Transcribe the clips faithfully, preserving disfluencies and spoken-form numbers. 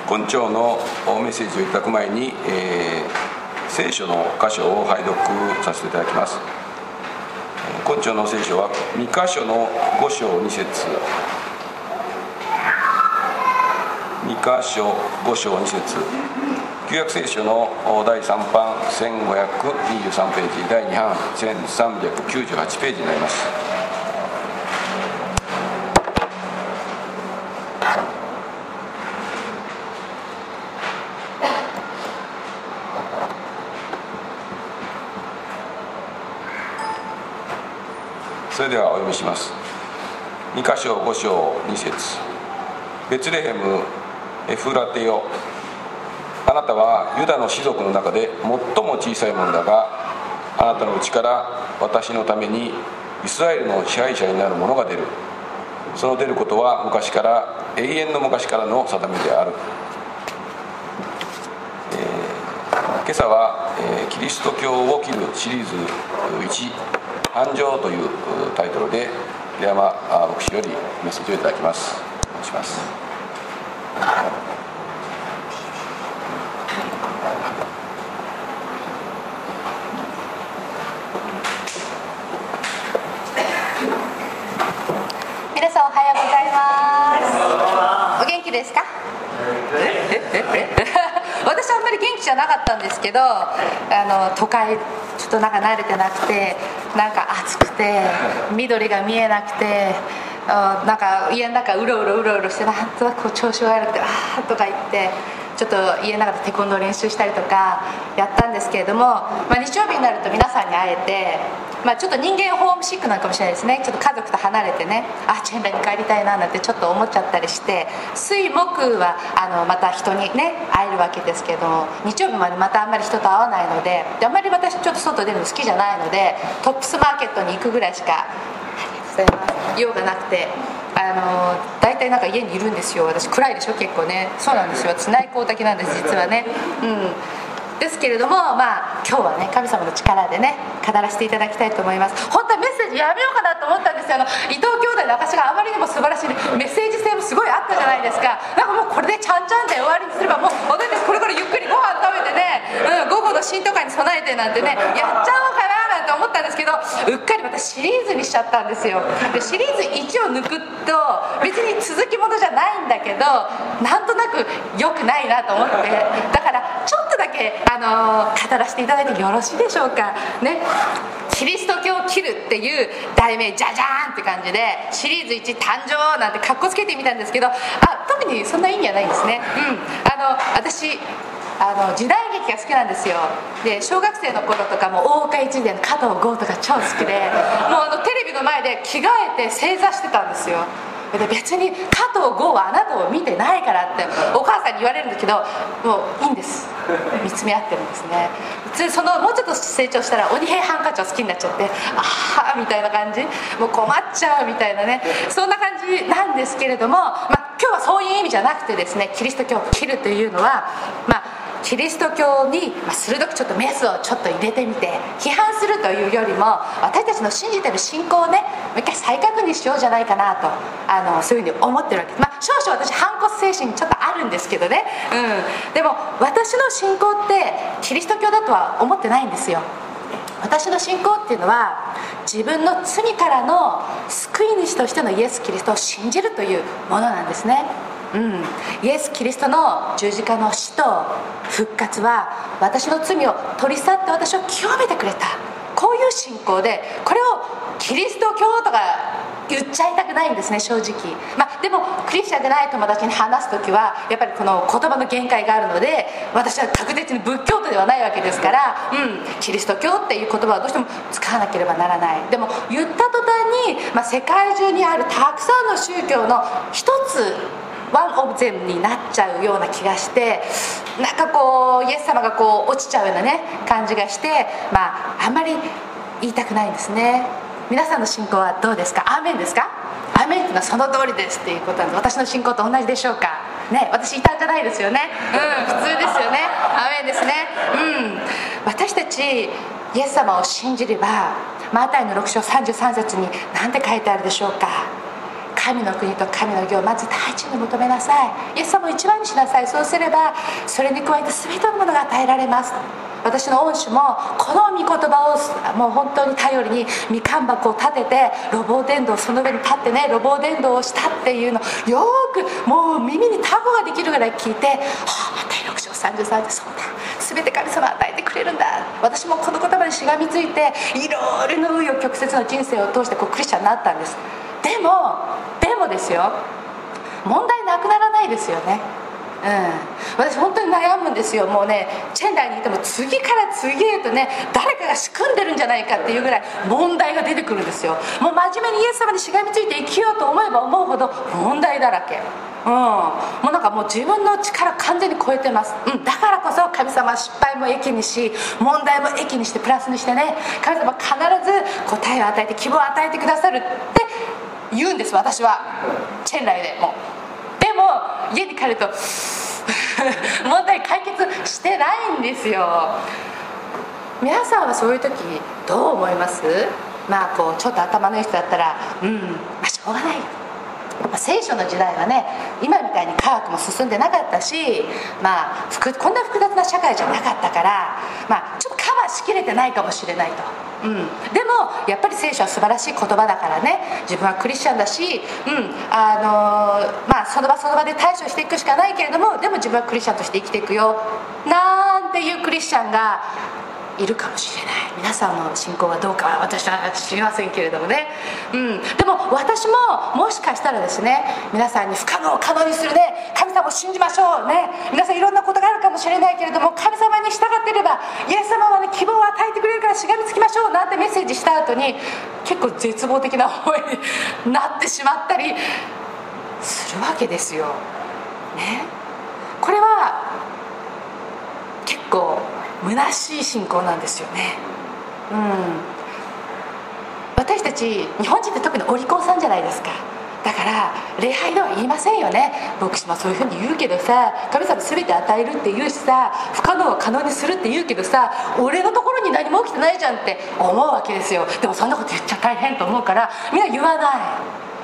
今朝のメッセージをいただく前に、えー、聖書の箇所を拝読させていただきます。今朝の聖書はに箇所のご章に節、に箇所ご章に節、旧約聖書のだいさん版せんごひゃくにじゅうさんページ、だいに版せんさんびゃくきゅうじゅうはちページになります。それではお読みします。に箇所ご章に節、ベツレヘムエフラテよ、あなたはユダの氏族の中で最も小さいものだが、あなたのうちから私のためにイスラエルの支配者になる者が出る。その出ることは昔から、永遠の昔からの定めである。えー、今朝は、えー、キリスト教を切るシリーズいち、誕生というタイトルで寺山牧師よりメッセージをいただきます。お願いします。 皆さんおはようございます。お元気ですか？私はあんまり元気じゃなかったんですけど、あの都会ちょっとなんか慣れてなくて、なんか暑くて緑が見えなくて、なんか家の中うろうろうろうろして、なんとなくこう調子が悪くて、あーとか言ってちょっと家の中でテコンドー練習したりとかやったんですけれども、まあ、日曜日になると皆さんに会えて、まあ、ちょっと人間ホームシックなのかもしれないですね。ちょっと家族と離れてね、あチェンラに帰りたいななんてちょっと思っちゃったりして、水木はあのまた人にね会えるわけですけれども、日曜日までまたあんまり人と会わないので、であんまり私ちょっと外出るの好きじゃないので、トップスマーケットに行くぐらいしか用がなくて、あの大体なんか家にいるんですよ。私暗いでしょ結構ね。そうなんですよ、私内向的なんです実はね。うんですけれども、まあ今日はね神様の力でね語らせていただきたいと思います。本当はメッセージやめようかなと思ったんですよ。あの伊藤兄弟の証があまりにも素晴らしい、メッセージ性もすごいあったじゃないですか。なんかもうこれでちゃんちゃんで終わりにすれば、もう私たちこれからゆっくりご飯食べてね、うん、午後の新都会に備えてなんてねやっちゃおうかななんて思ったんですけど、うっかりまたシリーズにしちゃったんですよ。でシリーズいちを抜くと別に続きものじゃないんだけど、なんとなく良くないなと思って、だからちょっとだけあのー、語らせていただいてよろしいでしょうかね。キリスト教を切るっていう題名、じゃじゃーんって感じでシリーズいち誕生なんてかっこつけてみたんですけど、あ特にそんな意味はないんですね。うん、あの私あの時代劇が好きなんですよ。で小学生の頃とかも大岡越前の加藤剛とか超好きで、もうあのテレビの前で着替えて正座してたんですよ。で別に加藤剛はあなたを見てないからってお母さんに言われるんだけど、もういいんです、見つめ合ってるんですね。そのもうちょっと成長したら鬼平犯科帳好きになっちゃって、ああみたいな感じ、もう困っちゃうみたいなね、そんな感じなんですけれども、まあ、今日はそういう意味じゃなくてですね、キリスト教を切るというのは、まあキリスト教に鋭くちょっとメスをちょっと入れてみて批判するというよりも、私たちの信じてる信仰をねもう一回再確認しようじゃないかなと、あのそういうふうに思ってるわけです。まあ少々私反骨精神ちょっとあるんですけどね、うん、でも私の信仰ってキリスト教だとは思ってないんですよ。私の信仰っていうのは自分の罪からの救い主としてのイエス・キリストを信じるというものなんですね。うん、イエス・キリストの十字架の死と復活は私の罪を取り去って私を清めてくれた、こういう信仰で、これをキリスト教とか言っちゃいたくないんですね正直。まあでもクリスチャンでない友達に話す時はやっぱりこの言葉の限界があるので、私は確実に仏教徒ではないわけですから、うん、キリスト教っていう言葉はどうしても使わなければならない。でも言った途端に、まあ、世界中にあるたくさんの宗教の一つワンオブゼムになっちゃうような気がして、なんかこうイエス様がこう落ちちゃうようなね感じがして、まああんまり言いたくないんですね。皆さんの信仰はどうですか？アーメンですか？アーメンっていうのはその通りですっていうことなんです。私の信仰と同じでしょうかね。私異端じゃないですよね。うん普通ですよね。アーメンですね。うん私たちイエス様を信じれば、マタイのろく章さんじゅうさん節に何て書いてあるでしょうか？ 神の国と神の義をまず第一に求めなさい。イエス様を一番にしなさい。そうすればそれに加えて全てのものが与えられます。私の恩師もこの御言葉をもう本当に頼りにみかん箱を立てて路傍伝道、その上に立ってね路傍伝道をしたっていうのよくもう耳にタコができるぐらい聞いて、はあ、マタイろく章さんじゅうさんでそうだ、全て神様与えてくれるんだ。私もこの言葉にしがみついていろいろな紆余曲折の人生を通してこうクリスチャンになったんです。でもでもですよ、問題なくならないですよね。うん、私本当に悩むんですよ。もうねチェンダイにいても次から次へとね誰かが仕組んでるんじゃないかっていうぐらい問題が出てくるんですよ。もう真面目にイエス様にしがみついて生きようと思えば思うほど問題だらけ。うん、もうなんかもう自分の力完全に超えてます、うん、だからこそ神様は失敗も益にし問題も益にしてプラスにしてね、神様は必ず答えを与えて希望を与えてくださるって言うんです。私はチェンライでもでも家に帰ると問題解決してないんですよ。皆さんはそういう時どう思います？まあこうちょっと頭のいい人だったらうん、まあ、しょうがないよ、まあ、聖書の時代はね今みたいに科学も進んでなかったし、まあ、こんな複雑な社会じゃなかったから、まあ、ちょっとカバーしきれてないかもしれないと、うん、でもやっぱり聖書は素晴らしい言葉だからね、自分はクリスチャンだし、うんあのーまあ、その場その場で対処していくしかないけれども、でも自分はクリスチャンとして生きていくよなんていうクリスチャンがいるかもしれない。皆さんの信仰がどうかは私は知りませんけれどもね、うん、でも私ももしかしたらですね、皆さんに不可能を可能にするね神様を信じましょうね、皆さんいろんなことがあるかもしれないけれども神様に従っていればイエス様は、ね、希望を与えてくれるからしがみつきましょうなんてメッセージした後に結構絶望的な思いになってしまったりするわけですよ、ね、これは結構虚しい信仰なんですよね、うん、私たち日本人って特にお利口さんじゃないですか。だから礼拝では言いませんよね。牧師もそういうふうに言うけどさ、神様全て与えるって言うしさ、不可能を可能にするって言うけどさ、俺のところに何も起きてないじゃんって思うわけですよ。でもそんなこと言っちゃ大変と思うからみんな言わない。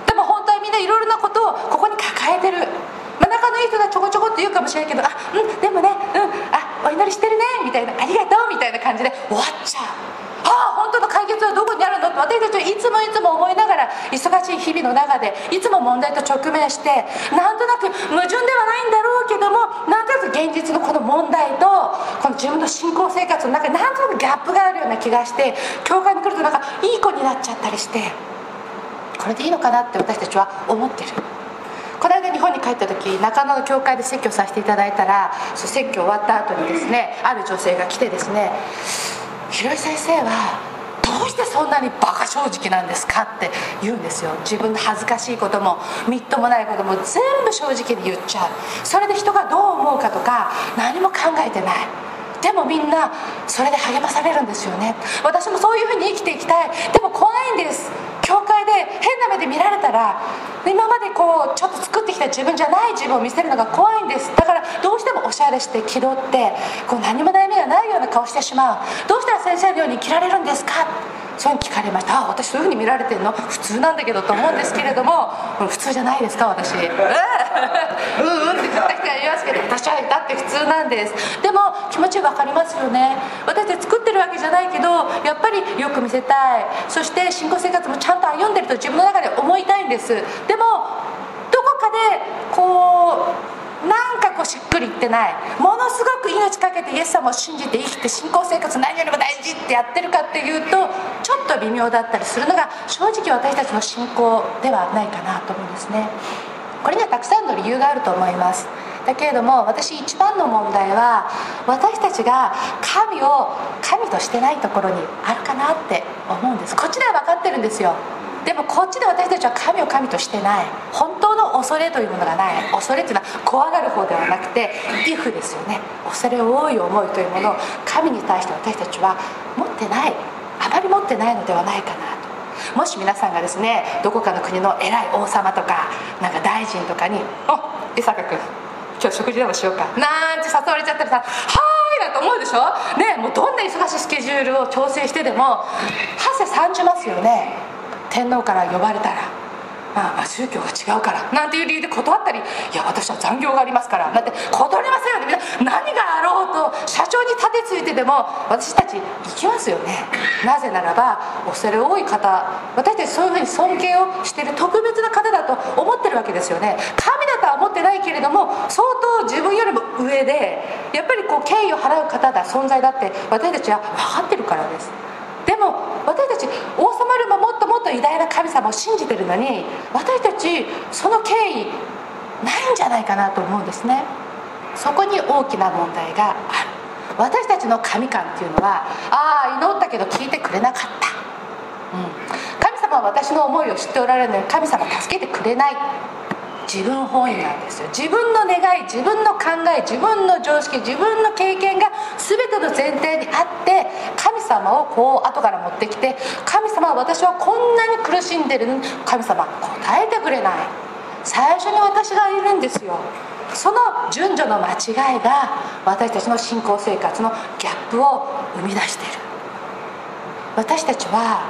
でも本当はみんないろいろなことをここに抱えてる。まあ、仲のいい人がちょこちょこって言うかもしれないけど、あ、うん、でもね、うん、あ、お祈りしてるねみたいな、ありがとうみたいな感じで終わっちゃう。ああ本当の解決はどこにあるのって私たちはいつもいつも思いながら忙しい日々の中でいつも問題と直面して、なんとなく矛盾ではないんだろうけども、なんとなく現実のこの問題とこの自分の信仰生活の中でなんとなくギャップがあるような気がして、教会に来るとなんかいい子になっちゃったりして、これでいいのかなって私たちは思ってる。この間日本に帰った時、中野の教会で説教させていただいたら、そ説教終わった後にですね、ある女性が来てですね、ひろい先生はどうしてそんなにバカ正直なんですかって言うんですよ。自分の恥ずかしいこともみっともないことも全部正直に言っちゃう。それで人がどう思うかとか何も考えてない。でもみんなそれで励まされるんですよね。私もそういうふうに生きていきたい。でも怖いんです。教会で変な目で見られたら、今までこうちょっと作ってきた自分じゃない自分を見せるのが怖いんです。だからどうしてもおしゃれして気取ってこう何も悩みがないような顔してしまう。どうしたら先生のように生きられるんですか、そういうふうに聞かれました。あ、私そういうふうに見られてるの普通なんだけどと思うんですけれども、普通じゃないですか私。うんうんって絶対人は言いますけど、私はだって普通なんです。でも気持ち分かりますよね。私たち作ってるわけじゃないけど、やっぱりよく見せたい。そして信仰生活もちゃんと歩んでると自分の中で思いたいんです。でもどこかでこうなんかこうしっくりいってない、ものすごく命かけてイエス様を信じて生きて信仰生活何よりも大事ってやってるかっていうとちょっと微妙だったりするのが正直私たちの信仰ではないかなと思うんですね。これにはたくさんの理由があると思います。だけれども私一番の問題は、私たちが神を神としてないところにあるかなって思うんです。こっちでは分かってるんですよ。でもこっちで私たちは神を神としてない。本当の恐れというものがない。恐れっていうのは怖がる方ではなくて畏怖ですよね。恐れ多い思いというものを神に対して私たちは持ってない、あまり持ってないのではないかなと。もし皆さんがですね、どこかの国の偉い王様とかなんか大臣とかに「おっ伊坂君今日食事でもしようか」なんて誘われちゃったらさ「はーい」なんて思うでしょね。もうどんな忙しいスケジュールを調整してでも汗さんじますよね。天皇から呼ばれたらああ宗教が違うからなんていう理由で断ったり、いや私は残業がありますからなんて断りませんよね。みんな何があろうと社長に立てついてでも私たち行きますよね。なぜならば恐れ多い方、私たちそういうふうに尊敬をしている特別な方だと思ってるわけですよね。神だとは思ってないけれども相当自分よりも上でやっぱりこう敬意を払う方だ、存在だって私たちは分かってるからです。でも私たち王様よりももっともっと偉大な神様を信じてるのに、私たちその敬意ないんじゃないかなと思うんですね。そこに大きな問題がある。私たちの神観っていうのは、ああ祈ったけど聞いてくれなかった、うん、神様は私の思いを知っておられるのに神様助けてくれない、自分本位なんですよ。自分の願い、自分の考え、自分の常識、自分の経験が全ての前提にあって神様をこう後から持ってきて、神様は私はこんなに苦しんでるのに神様答えてくれない、最初に私がいるんですよ。その順序の間違いが私たちの信仰生活のギャップを生み出している。私たちは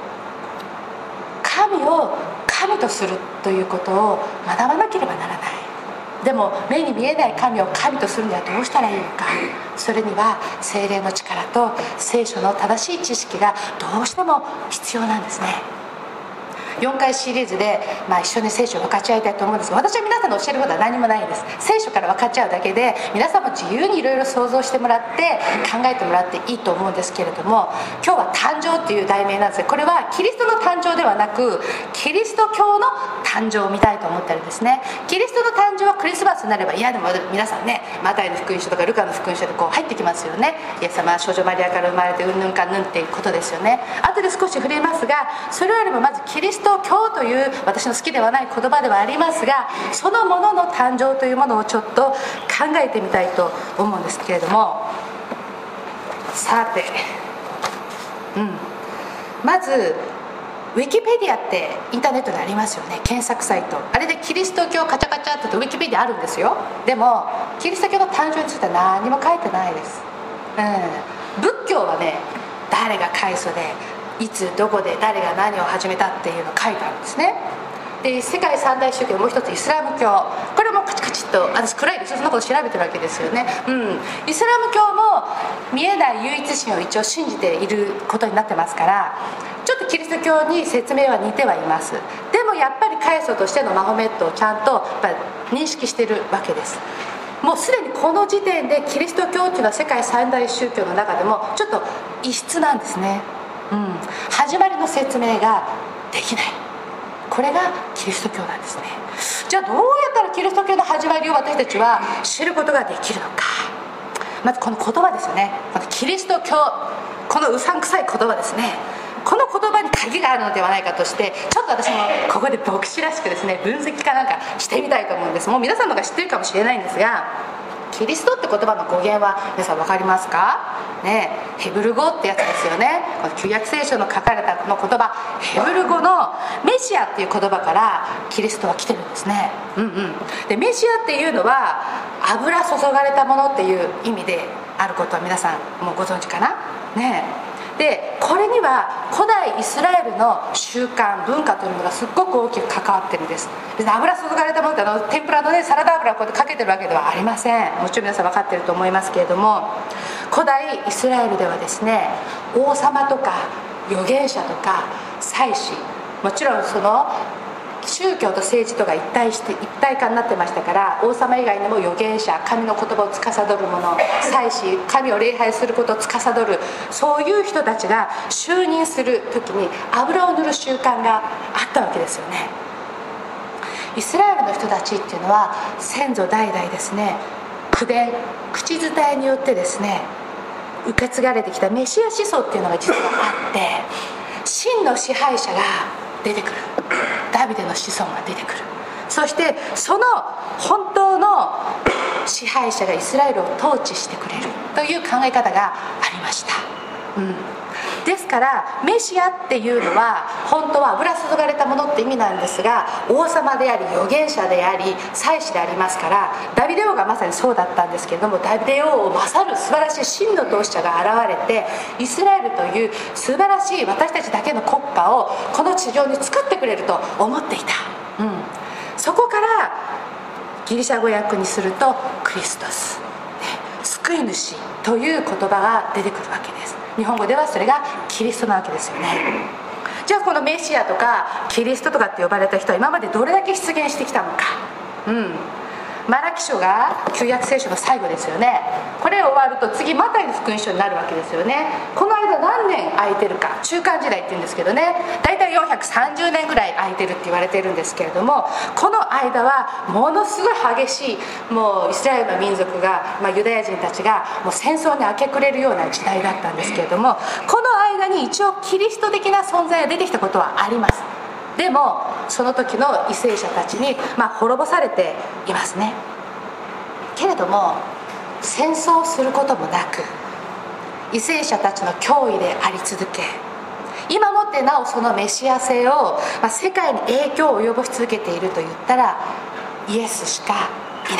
神を神とするということを学ばなければならない。でも目に見えない神を神とするにはどうしたらいいのか。それには聖霊の力と聖書の正しい知識がどうしても必要なんですね。よんかいシリーズで、まあ、一緒に聖書を分かち合いたいと思うんですが、私は皆さんの教えることは何もないです。聖書から分かち合うだけで皆さんも自由にいろいろ想像してもらって考えてもらっていいと思うんですけれども、今日は誕生という題名なんですが、これはキリストの誕生ではなくキリスト教の誕生を見たいと思ってるんですね。キリストの誕生はクリスマスになれば、いやでも皆さんね、マタイの福音書とかルカの福音書でこう入ってきますよね。イエス様は少女マリアから生まれてうんぬんかんぬんっていうことですよね。後で少し触れますが、それよりもまずキリスト教という私の好きではない言葉ではありますが、そのものの誕生というものをちょっと考えてみたいと思うんですけれども、さて、うん、まずウィキペディアってインターネットでありますよね。検索サイト、あれでキリスト教カチャカチャってとウィキペディアあるんですよ。でもキリスト教の誕生については何も書いてないです、うん、仏教はね、誰が開祖でいつどこで誰が何を始めたっていうのを書いてあるんですね。で世界三大宗教、もう一つイスラム教、これもカチカチっと私暗いですよ、そんなこと調べてるわけですよね、うん、イスラム教も見えない唯一神を一応信じていることになってますから、ちょっとキリスト教に説明は似てはいます。でもやっぱり開祖としてのマホメットをちゃんとやっぱり認識しているわけです。もうすでにこの時点でキリスト教っていうのは世界三大宗教の中でもちょっと異質なんですね、うん、始まりの説明ができない、これがキリスト教なんですね。じゃあどうやったらキリスト教の始まりを私たちは知ることができるのか。まずこの言葉ですよね。このキリスト教、このうさんくさい言葉ですね。この言葉に鍵があるのではないかとして、ちょっと私もここで牧師らしくですね、分析かなんかしてみたいと思うんです。もう皆さんの方が知ってるかもしれないんですが、キリストって言葉の語源は皆さん分かりますかね。ヘブル語ってやつですよね。この旧約聖書の書かれたこの言葉、ヘブル語のメシアっていう言葉からキリストは来てるんですね、うんうん、でメシアっていうのは油注がれたものっていう意味であることは皆さんもうご存知かなね。でこれには古代イスラエルの習慣文化というものがすっごく大きく関わってるんです。別に油注がれたものってあの天ぷらのねサラダ油をこうやってかけてるわけではありません。もちろん皆さん分かってると思いますけれども、古代イスラエルではですね、王様とか預言者とか祭司、もちろんその宗教と政治とが一体して一体化になってましたから、王様以外にも預言者、神の言葉を司る者、祭司、神を礼拝することを司る、そういう人たちが就任する時に油を塗る習慣があったわけですよね。イスラエルの人たちっていうのは先祖代々ですね、口伝、口伝えによってですね受け継がれてきたメシア思想っていうのが実はあって、真の支配者が出てくる、ダビデの子孫が出てくる、そしてその本当の支配者がイスラエルを統治してくれるという考え方がありました、うん、ですからメシアっていうのは本当は油注がれたものって意味なんですが、王様であり預言者であり祭司でありますから、ダビデ王がまさにそうだったんですけれども、ダビデ王を勝る素晴らしい真の統治者が現れて、イスラエルという素晴らしい私たちだけの国家をこの地上に作ってくれると思っていた。 そこからギリシャ語訳にするとクリストス、ね、救い主という言葉が出てくるわけです。日本語ではそれがキリストなわけですよね。じゃあこのメシアとかキリストとかって呼ばれた人は今までどれだけ出現してきたのか。うんマラキ書が旧約聖書の最後ですよね。これ終わると次マタイの福音書になるわけですよね。この間何年空いてるか、中間時代って言うんですけどね、大体よんひゃくさんじゅうねんぐらい空いてるって言われてるんですけれども、この間はものすごい激しい、もうイスラエルの民族が、まあ、ユダヤ人たちがもう戦争に明け暮れるような時代だったんですけれども、この間に一応キリスト的な存在が出てきたことはあります。でもその時の為政者たちに、まあ、滅ぼされていますね。けれども戦争することもなく為政者たちの脅威であり続け、今もってなおそのメシア性を、まあ、世界に影響を及ぼし続けていると言ったらイエスしかいない、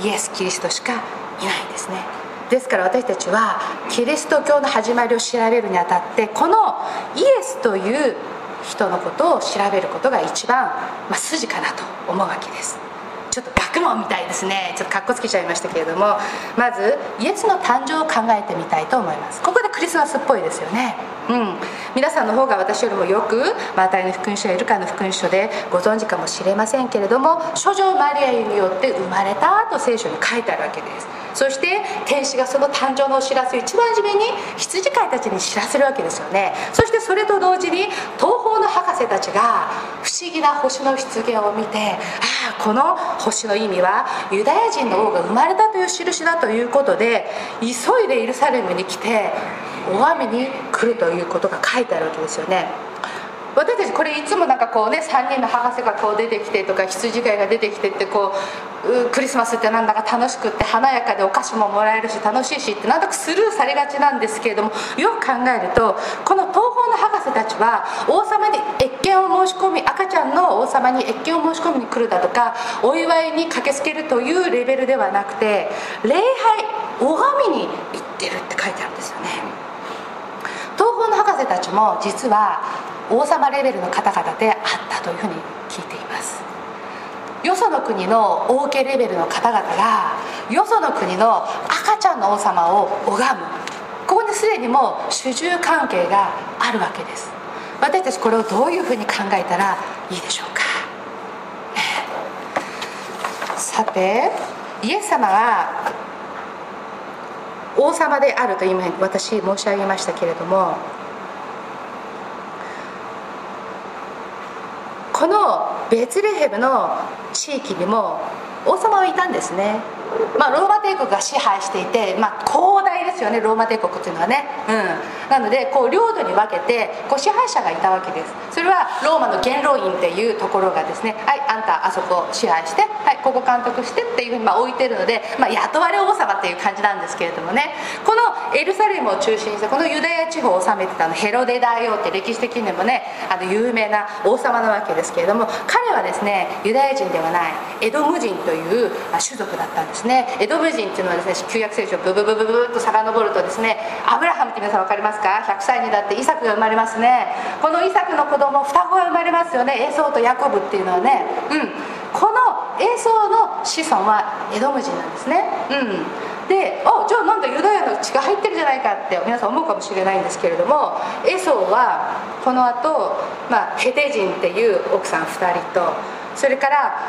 イエス・キリストしかいないんですね。ですから私たちはキリスト教の始まりを調べるにあたって、このイエスという人のことを調べることが一番、まあ、筋かなと思うわけです。ちょっと学問みたいですね。ちょっとかっこつけちゃいましたけれども、まずイエスの誕生を考えてみたいと思います。ここでクリスマスっぽいですよね。うん、皆さんの方が私よりもよくマタイの福音書やルカの福音書でご存知かもしれませんけれども、諸女マリアによって生まれたと聖書に書いてあるわけです。そして天使がその誕生のお知らせを一番初めに羊飼いたちに知らせるわけですよね。そしてそれと同時に東方の博士たちが不思議な星の出現を見て、ああこの星の意味はユダヤ人の王が生まれたという印だということで、急いでエルサレムに来て拝みに来るということが書いてあるわけですよね。私たちこれいつもなんかこうね、さんにんの博士がこう出てきてとか羊飼いが出てきてってこうクリスマスってなんだか楽しくって華やかでお菓子ももらえるし楽しいしってなんとなくスルーされがちなんですけれども、よく考えるとこの東方の博士たちは王様に謁見を申し込み、赤ちゃんの王様に謁見を申し込みに来るだとかお祝いに駆けつけるというレベルではなくて、礼拝拝みに行ってるって書いてあるんですよね。東方の博士たちも実は王様レベルの方々であったというふうに聞いています。よその国の王家レベルの方々がよその国の赤ちゃんの王様を拝む、ここにすでにもう主従関係があるわけです。私たちこれをどういうふうに考えたらいいでしょうか。さてイエス様は王様であると今私申し上げましたけれども、このベツレヘムの地域にも王様はいたんですね。まあ、ローマ帝国が支配していて、まあ、広大ですよね、ローマ帝国っていうのはね、うん、なのでこう領土に分けてこう支配者がいたわけです。それはローマの元老院っていうところがですね、はいあんたあそこ支配して、はいここ監督してっていうふうにまあ置いてるので、まあ、雇われ王様っていう感じなんですけれどもね、このエルサレムを中心にしてこのユダヤ地方を治めてたのヘロデ大王って歴史的にもねあの有名な王様なわけですけれども、彼はですねユダヤ人ではないエドム人という種族だったんですね。エドム人っていうのはですね、旧約聖書をブブブブブッと遡るとですね、アブラハムって皆さん分かりますか。ひゃくさいになってイサクが生まれますね。このイサクの子供双子が生まれますよね、エソウとヤコブっていうのはね、うん、このエソウの子孫はエドム人なんですね。うんで、あじゃあなんだユダヤの血が入ってるじゃないかって皆さん思うかもしれないんですけれども、エソウはこの後、まあヘテ人っていう奥さんふたりと、それから、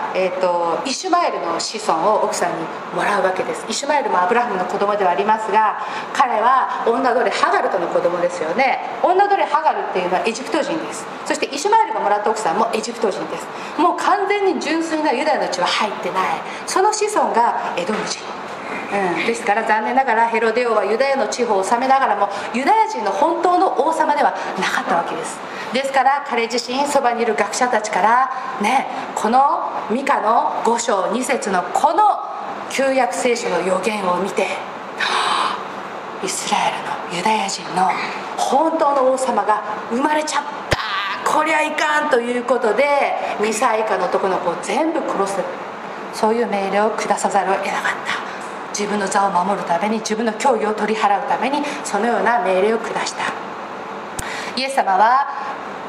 えー、とイシュマエルの子孫を奥さんにもらうわけです。イシュマエルもアブラハムの子供ではありますが、彼は女奴隷ハガルとの子供ですよね。女奴隷ハガルっていうのはエジプト人です。そしてイシュマエルがもらった奥さんもエジプト人です。もう完全に純粋なユダヤの血は入ってない、その子孫がエドム人、うん、ですから残念ながらヘロデ王はユダヤの地方を治めながらもユダヤ人の本当の王様ではなかったわけです。ですから彼自身そばにいる学者たちからね、このミカのご章に節のこの旧約聖書の予言を見て、はあ、イスラエルのユダヤ人の本当の王様が生まれちゃった、こりゃいかんということでにさい以下の男の子を全部殺す、そういう命令を下さざるを得なかった。自分の座を守るために、自分の脅威を取り払うためにそのような命令を下した。イエス様は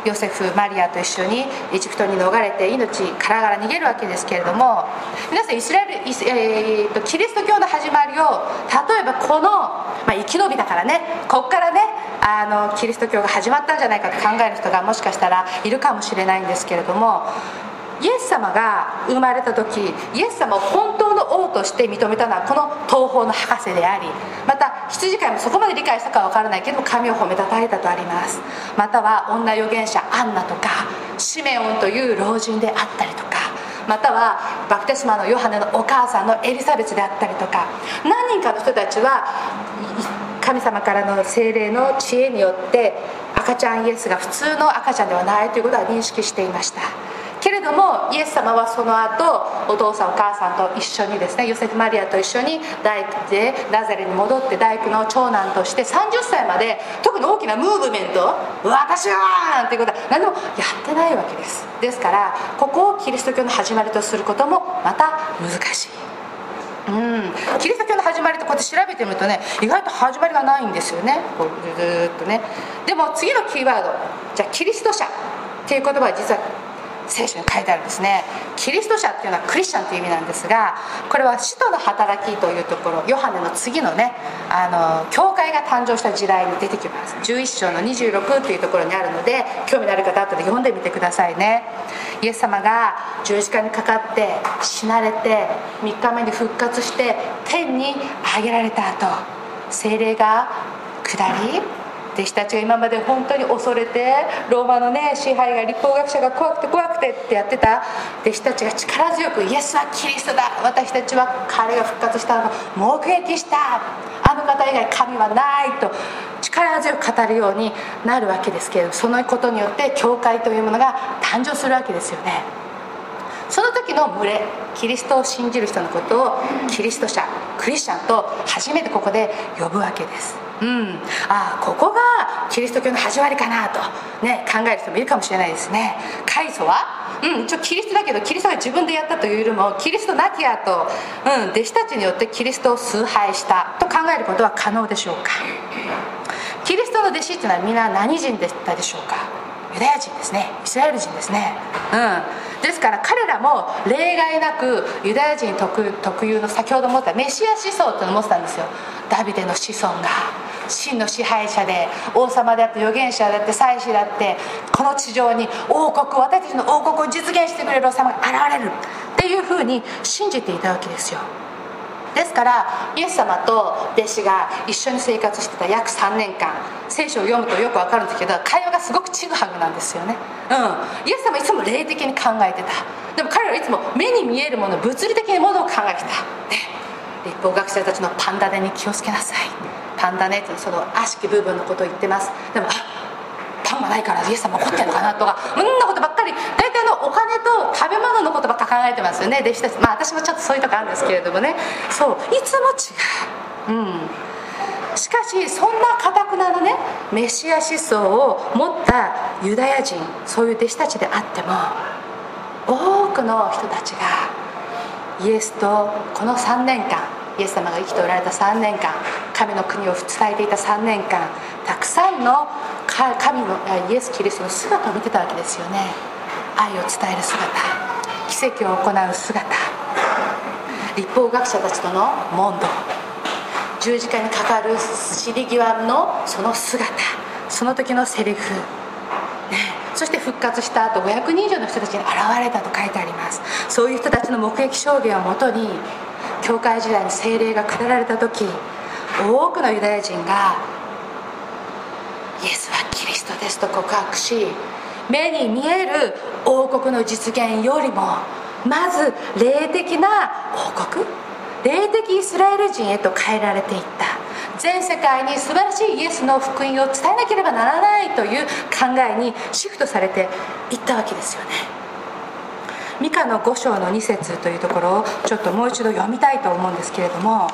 ヨセフマリアと一緒にエジプトに逃れて命からがら逃げるわけですけれども、皆さんイスラエルイス、えー、とキリスト教の始まりを例えばこの、まあ、生き延びたからね、ここからねあのキリスト教が始まったんじゃないかと考える人がもしかしたらいるかもしれないんですけれども、イエス様が生まれた時、イエス様を本当の王として認めたのはこの東方の博士であり、また羊飼いもそこまで理解したかは分からないけど神を褒めたたえたとあります。または女預言者アンナとかシメオンという老人であったりとか、またはバプテスマのヨハネのお母さんのエリザベスであったりとか、何人かの人たちは神様からの聖霊の知恵によって赤ちゃんイエスが普通の赤ちゃんではないということは認識していました。けれどもイエス様はその後お父さんお母さんと一緒にですね、ヨセフマリアと一緒に大工でナザレに戻って大工の長男としてさんじゅっさいまで特に大きなムーブメント、私はなんていうことは何もやってないわけです。ですからここをキリスト教の始まりとすることもまた難しい。うん、キリスト教の始まりとこうやって調べてみるとね、意外と始まりがないんですよね、こうずーっとね。でも次のキーワード、じゃあキリスト者っていう言葉は実は聖書に書いてあるんですね。キリスト者っていうのはクリスチャンという意味なんですが、これは使徒の働きというところ、ヨハネの次のねあの教会が誕生した時代に出てきます。じゅういっ章のにじゅうろくというところにあるので、興味のある方後で読んでみてくださいね。イエス様が十字架にかかって死なれてみっかめに復活して天に上げられた後、聖霊が下り、弟子たちが今まで本当に恐れてローマのね支配が立法学者が怖くて怖くてってやってた弟子たちが力強く、イエスはキリストだ、私たちは彼が復活したのを目撃した、あの方以外神はないと力強く語るようになるわけですけれど、そのことによって教会というものが誕生するわけですよね。その時の群れ、キリストを信じる人のことをキリスト者、クリスチャンと初めてここで呼ぶわけです。うん、ああここがキリスト教の始まりかなと、ね、考える人もいるかもしれないですね。開祖は、うん、一応キリストだけどキリストが自分でやったというよりもキリストなきやと、うん、弟子たちによってキリストを崇拝したと考えることは可能でしょうか。キリストの弟子っていうのはみんな何人でしたでしょうか。ユダヤ人ですね、イスラエル人ですね。うん、ですから彼らも例外なくユダヤ人 特, 特有の先ほど持ったメシア思想というのを持ってたんですよ。ダビデの子孫が真の支配者で王様であって預言者であって祭司であって、この地上に王国、私たちの王国を実現してくれる王様が現れるっていうふうに信じていたわけですよ。ですからイエス様と弟子が一緒に生活してた約さんねんかん、聖書を読むとよく分かるんですけど、会話がすごくちぐはぐなんですよね。うん、イエス様いつも霊的に考えてた。でも彼らはいつも目に見えるもの、物理的なものを考えてた、ね、立法学者たちのパンダネに気をつけなさい。パンダネってその悪しき部分のことを言ってます。でもパンがないからイエス様怒ってんのかなとか、そんなことばっかり、大体のお金と食べ物のことばっか考えてますよね、弟子たち。まあ私もちょっとそういうとこあるんですけれどもね、そういつも違う。うん、しかしそんな堅くなのねメシア思想を持ったユダヤ人、そういう弟子たちであっても多くの人たちがイエスとこのさんねんかん、イエス様が生きておられたさんねんかん、神の国を伝えていたさんねんかん、たくさんの神のイエス・キリストの姿を見てたわけですよね。愛を伝える姿、奇跡を行う姿、立法学者たちとの問答、十字架にかかる死に際のその姿、その時のセリフ、ね、そして復活した後ごひゃくにん以上の人たちに現れたと書いてあります。そういう人たちの目撃証言をもとに教会時代に聖霊が下られた時、多くのユダヤ人がイエスはキリストですと告白し、目に見える王国の実現よりもまず霊的な王国、霊的イスラエル人へと変えられていった。全世界に素晴らしいイエスの福音を伝えなければならないという考えにシフトされていったわけですよね。ミカのご章のに節というところをちょっともう一度読みたいと思うんですけれども、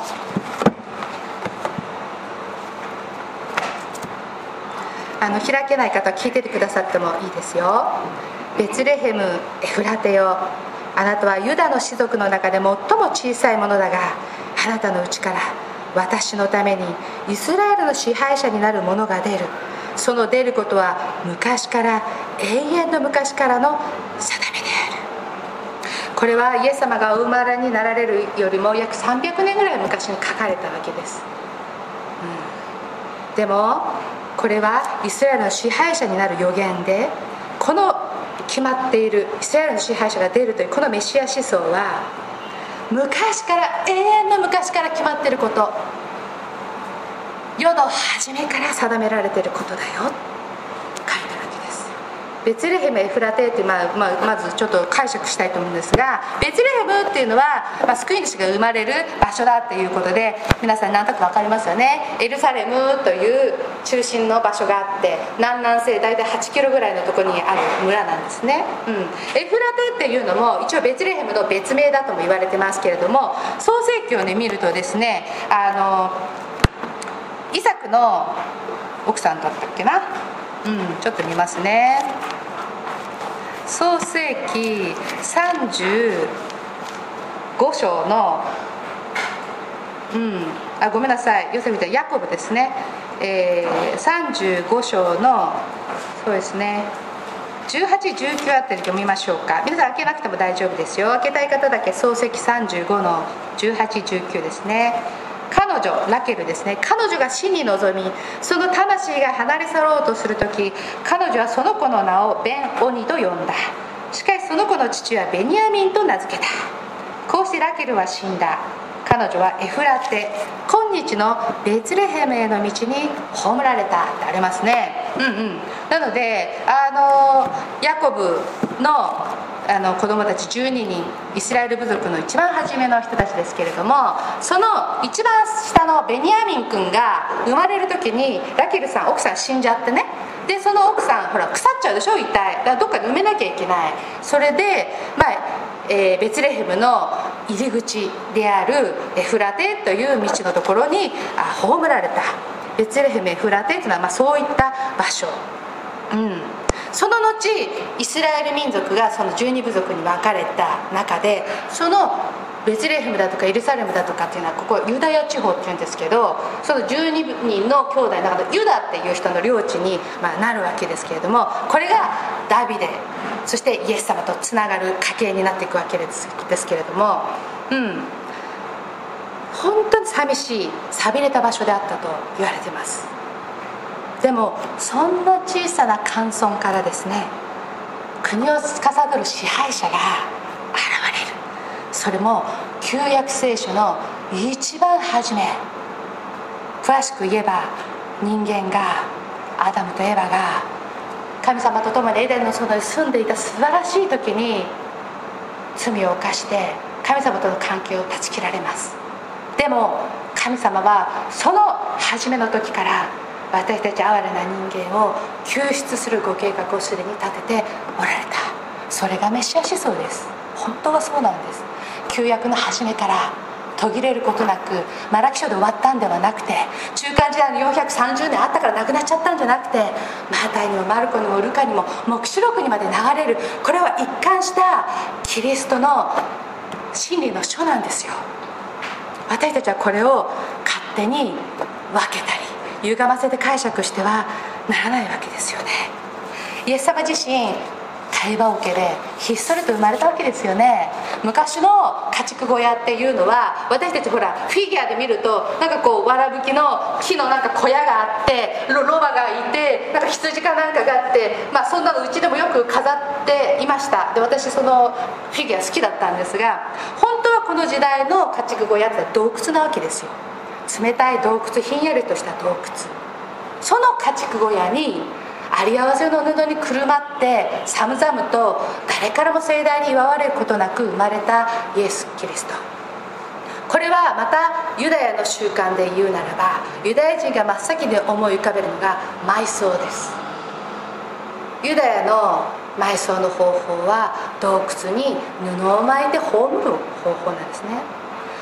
あの開けない方は聞いててくださってもいいですよ。ベツレヘムエフラテよ、あなたはユダの氏族の中で最も小さいものだが、あなたのうちから私のためにイスラエルの支配者になる者が出る。その出ることは昔から永遠の昔からの定めである。これはイエス様がお生まれになられるよりも約さんびゃくねんぐらい昔に書かれたわけです、うん、でもこれはイスラエルの支配者になる予言で、この決まっているイスラエルの支配者が出るというこのメシア思想は昔から、永遠の昔から決まっていること、世の初めから定められていることだよ、書いてるわけです。ベツレヘムエフラテって、まあまあ、まずちょっと解釈したいと思うんですが、ベツレヘムっていうのは、まあ、救い主が生まれる場所だっていうことで、皆さん何となく分かりますよね。エルサレムという中心の場所があって、南南西大体はちキロぐらいのところにある村なんですね、うん、エフラテっていうのも一応ベツレヘムの別名だとも言われてますけれども、創世記をね見るとですね、あのイサクの奥さんだったっけな、うん、ちょっと見ますね。創世記さんじゅうご章の、うん、あごめんなさい、ヨセフじゃヤコブですね、えー、さんじゅうご章のそうですねじゅうはち、じゅうきゅうあたり読みましょうか。皆さん開けなくても大丈夫ですよ。開けたい方だけ創世記さんじゅうごのじゅうはち、じゅうきゅうですね。彼女ラケルですね、彼女が死に臨み、その魂が離れ去ろうとするとき、彼女はその子の名をベンオニと呼んだ。しかしその子の父はベニヤミンと名付けた。こうしてラケルは死んだ。彼女はエフラテ、今日のベツレヘムへの道に葬られたってありますね。うんうん。なのであのヤコブのあの子供たちじゅうににん、イスラエル部族の一番初めの人たちですけれども、その一番下のベニヤミン君が生まれる時にラケルさん奥さん死んじゃってね、でその奥さんほら腐っちゃうでしょ、遺体だからどっかに埋めなきゃいけない。それで、まあえー、ベツレヘムの入り口であるエフラテという道のところにあ葬られた。ベツレヘムエフラテというのは、まあ、そういった場所、うん、その後イスラエル民族がそのじゅうに部族に分かれた中で、そのベツレヘムだとかエルサレムだとかっていうのはここユダヤ地方っていうんですけど、そのじゅうににんの兄弟の中のユダっていう人の領地に、まあ、なるわけですけれども、これがダビデ、そしてイエス様とつながる家系になっていくわけですですけれども、うん、本当に寂しい寂れた場所であったと言われています。でもそんな小さな寒村からですね、国を司る支配者が現れる。それも旧約聖書の一番初め、詳しく言えば人間がアダムとエバが神様と共にエデンの園に住んでいた素晴らしい時に罪を犯して神様との関係を断ち切られます。でも神様はその初めの時から私たち哀れな人間を救出するご計画をすでに立てておられた。それがメシア思想です。本当はそうなんです。旧約の初めから途切れることなくマラキ書で終わったんではなくて、中間時代のよんひゃくさんじゅうねんあったからなくなっちゃったんじゃなくて、マタイにもマルコにもルカにも黙示録にまで流れる、これは一貫したキリストの真理の書なんですよ。私たちはこれを勝手に分けたり歪ませて解釈してはならないわけですよね。イエス様自身会話桶でひっそりと生まれたわけですよね。昔の家畜小屋っていうのは、私たちほらフィギュアで見るとなんかこうわらぶきの木のなんか小屋があって、ロロバがいて、なんか羊かなんかがあって、まあそんなのうちでもよく飾っていました。で私そのフィギュア好きだったんですが、本当はこの時代の家畜小屋って洞窟なわけですよ。冷たい洞窟、ひんやりとした洞窟、その家畜小屋にあり合わせの布にくるまって寒々と誰からも盛大に祝われることなく生まれたイエス・キリスト。これはまたユダヤの習慣で言うならば、ユダヤ人が真っ先に思い浮かべるのが埋葬です。ユダヤの埋葬の方法は洞窟に布を巻いて葬る方法なんですね。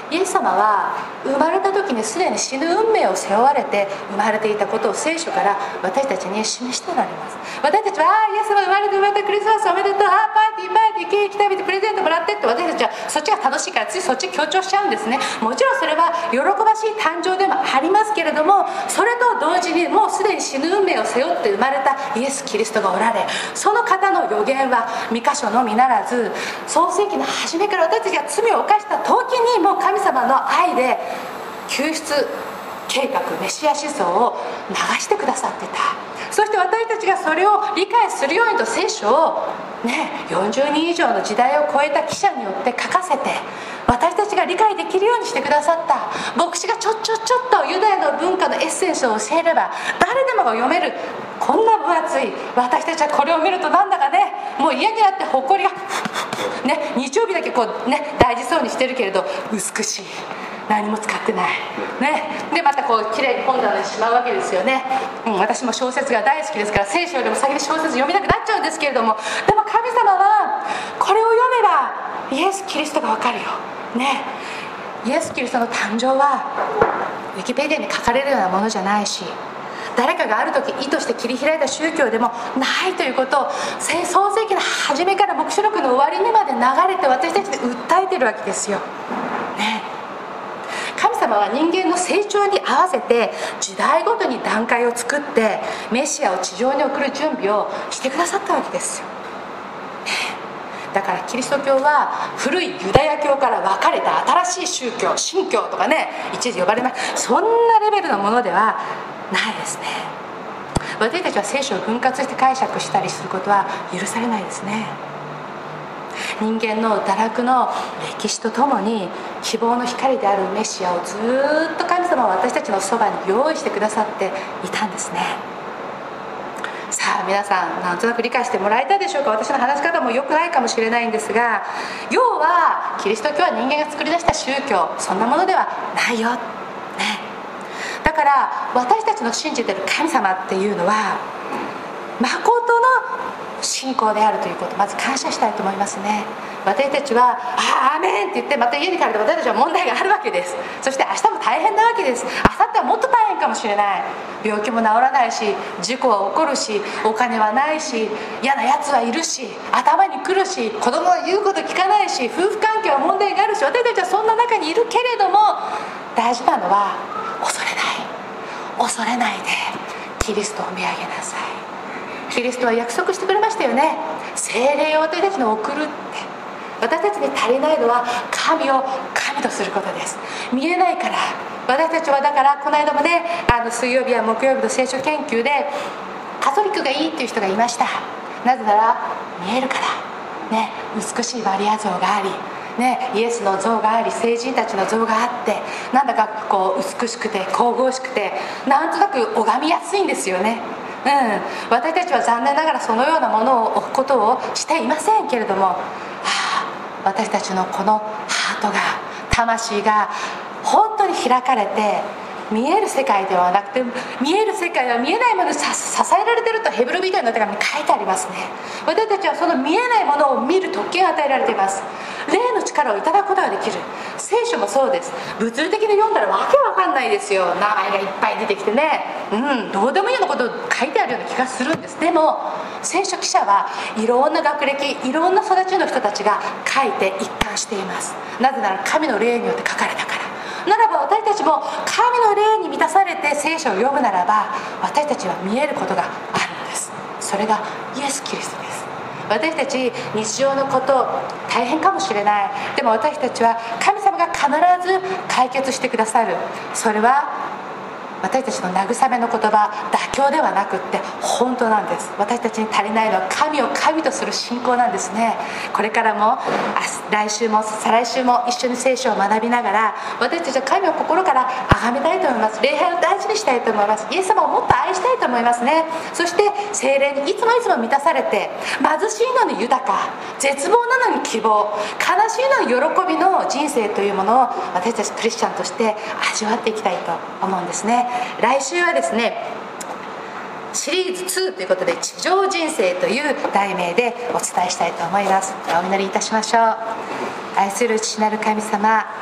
イエス様は生まれた時にすでに死ぬ運命を背負われて生まれていたことを聖書から私たちに示しておられます。私たちはああイエス様生まれて生まれたクリスマスおめでとう、ああパーティーパーティーケーキ食べてプレゼントもらってって、私たちはそっちが楽しいからついそっち強調しちゃうんですね。もちろんそれは喜ばしい誕生でもありますけれども、それと同時にもうすでに死ぬ運命を背負って生まれたイエス・キリストがおられ、その方の予言はに箇所のみならず、創世記の初めから私たちが罪を犯した時にもう神様の愛で救出計画メシア思想を流してくださってた。そして私たちがそれを理解するようにと聖書を、ね、よんじゅうにん以上の時代を超えた記者によって書かせて私たちが理解できるようにしてくださった。牧師がちょちょちょっとユダヤの文化のエッセンスを教えれば誰でもが読めるこんな分厚い、私たちはこれを見るとなんだかねもう嫌になってほこりがね、日曜日だけこうね大事そうにしてるけれど美しい、何も使ってない、ね、でまたこうきれいに本棚にしまうわけですよね、うん、私も小説が大好きですから聖書よりも先に小説読みたくなっちゃうんですけれども、でも神様はこれを読めばイエス・キリストがわかるよ、ね、イエス・キリストの誕生はウィキペディアに書かれるようなものじゃないし、誰かがある時意図して切り開いた宗教でもないということを創世記の初めから黙示録の終わりにまで流れて私たちで訴えてるわけですよ、ね、神様は人間の成長に合わせて時代ごとに段階を作ってメシアを地上に送る準備をしてくださったわけですよ。だからキリスト教は古いユダヤ教から分かれた新しい宗教、新教とかね一時呼ばれます。そんなレベルのものではないですね。私たちは聖書を分割して解釈したりすることは許されないですね。人間の堕落の歴史とともに希望の光であるメシアをずっと神様は私たちのそばに用意してくださっていたんですね。さあ皆さんなんとなく理解してもらえたでしょうか。私の話し方も良くないかもしれないんですが、要はキリスト教は人間が作り出した宗教、そんなものではないよ、ね、だから私たちの信じている神様っていうのは誠の信仰であるということ、まず感謝したいと思いますね。私たちはあーアーメンって言ってまた家に帰ると私たちは問題があるわけです。そして明日も大変なわけです。明後日はもっと大変かもしれない。病気も治らないし、事故は起こるし、お金はないし、嫌なやつはいるし、頭に来るし、子供は言うこと聞かないし、夫婦関係は問題があるし、私たちはそんな中にいるけれども、大事なのは恐れない恐れないでキリストを見上げなさい。キリストは約束してくれましたよね。聖霊を私たちに送るって。私たちに足りないのは神を神とすることです。見えないから私たちは、だからこの間もねあの水曜日や木曜日の聖書研究でカトリックがいいっていう人がいました。なぜなら見えるからね、美しいマリア像がありね、イエスの像があり、聖人たちの像があって、なんだかこう美しくて神々しくてなんとなく拝みやすいんですよね。うん、私たちは残念ながらそのようなものを置くことをしていませんけれども、はあ、私たちのこのハートが魂が本当に開かれて見える世界ではなくて、見える世界は見えないものに支えられているとヘブル人への手紙に書いてありますね。私たちはその見えないものを見る特権が与えられています。霊の力をいただくことができる。聖書もそうです。物理的に読んだらわけわかんないですよ。名前がいっぱい出てきてね、うん、どうでもいいようなことを書いてあるような気がするんです。でも聖書記者はいろんな学歴、いろんな育ちの人たちが書いて一貫しています。なぜなら神の霊によって書かれたから。ならば私たちも神の霊に満たされて聖書を読むならば、私たちは見えることがあるのです。それがイエス・キリストです。私たち日常のこと大変かもしれない。でも私たちは神様が必ず解決してくださる。それは私たちの慰めの言葉、妥協ではなくって本当なんです。私たちに足りないのは神を神とする信仰なんですね。これからも来週も再来週も一緒に聖書を学びながら、私たちは神を心から崇めたいと思います。礼拝を大事にしたいと思います。イエス様をもっと愛したいと思いますね。そして聖霊にいつもいつも満たされて、貧しいのに豊か、絶望なのに希望、悲しいのに喜びの人生というものを私たちクリスチャンとして味わっていきたいと思うんですね。来週はですね、シリーズツーということで地上人生という題名でお伝えしたいと思います。お祈りいたしましょう。愛する父なる神様、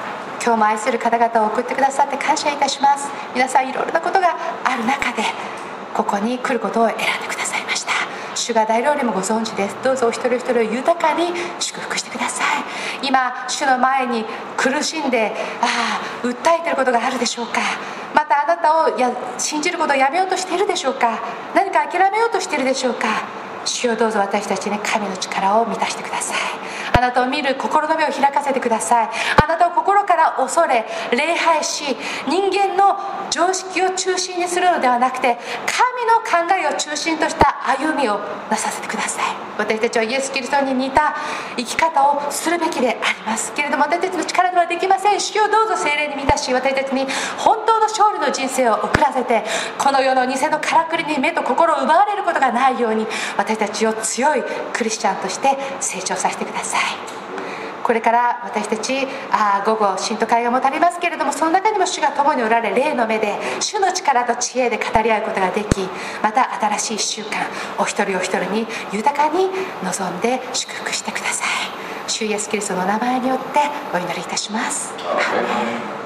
今日も愛する方々を送ってくださって感謝いたします。皆さんいろいろなことがある中でここに来ることを選んでくださいました。主が大統領もご存知です。どうぞお一人一人を豊かに祝福してください。今主の前に苦しんでああ訴えていることがあるでしょうか。またあなたをや信じることをやめようとしているでしょうか。何か諦めようとしているでしょうか。主よどうぞ私たちに神の力を満たしてください。あなたを見る心の目を開かせてください。あなたを心から恐れ礼拝し、人間の常識を中心にするのではなくて神の考えを中心とした歩みをなさせてください。私たちはイエス・キリストに似た生き方をするべきでありますけれども、私たちの力ではできません。主よどうぞ聖霊に満たし、私たちに本当の勝利の人生を送らせて、この世の偽のからくりに目と心を奪われることがないように、私たちを強いクリスチャンとして成長させてください。これから私たちあ午後信徒会が持たれますけれども、その中にも主が共におられ、霊の目で主の力と知恵で語り合うことができ、また新しいいっしゅうかんお一人お一人に豊かに臨んで祝福してください。主イエスキリストの名前によってお祈りいたします。